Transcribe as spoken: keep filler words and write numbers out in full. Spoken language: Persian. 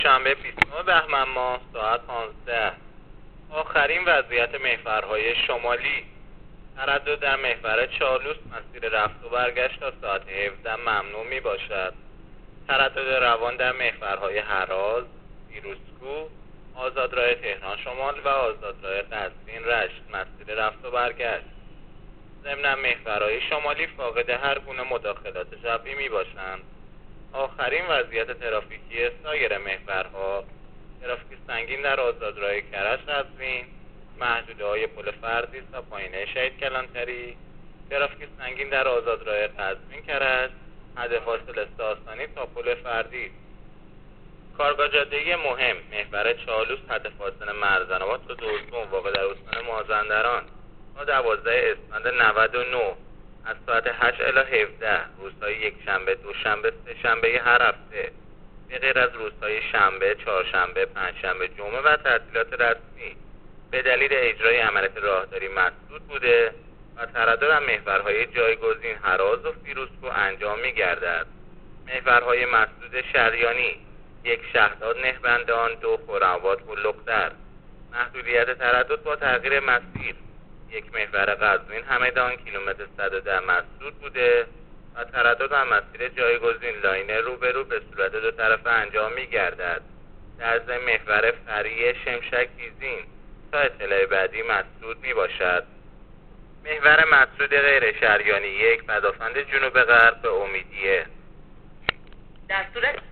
شنبه بیستم بهمن ماه ساعت پانزده. آخرین وضعیت محورهای شمالی: تردد در محور چالوس مسیر رفت و برگشت تا ساعت هفده ممنوع می باشد. تردد روان در محورهای هراز، پیروزکو، آزادراه تهران شمال و آزادراه قزوین رشت مسیر رفت و برگشت. ضمن محورهای شمالی فاقد هر گونه مداخلات جوی می باشند. آخرین وضعیت ترافیکی سایر محورها: ترافیک سنگین در آزادراه کرج قزوین، محدوده های پل فردیس تا پایینه شهید کلانتری، ترافیک سنگین در آزادراه قزوین کرج، حد فاصل ساسانی تا پل فردیس. کارگاه جاده مهم: محور چالوس حد فاصل مرزن‌آباد تا دوم واقع در استان مازندران تا دوازده اسفند نود و نه از ساعت هشت الی هفده، روزهای یکشنبه، دوشنبه، سه‌شنبه هر هفته به غیر از روزهای شنبه، چهارشنبه، پنجشنبه، جمعه و تعطیلات رسمی به دلیل اجرای عملیات راهداری مسدود بوده و تردد در محورهای جایگزین هراز و فیروزکو انجام می‌گردد. محورهای مسدود شریانی: یک شهداد نهبندان، دو خرم‌آباد بلوق‌در. محدودیت تردد با تغییر مسیر: یک محور قزوین همدان کیلومتر صد و ده مسدود بوده و تردد در مسیر جایگزین لاین روبرو به صورت دو طرفه انجام می گردد. در ضمن محور فریع شمشک دیزین تا اطلاع بعدی مسدود می باشد. محور مسدود غیر شریانی: یک پدافند جنوب غرب به امیدیه. در صورت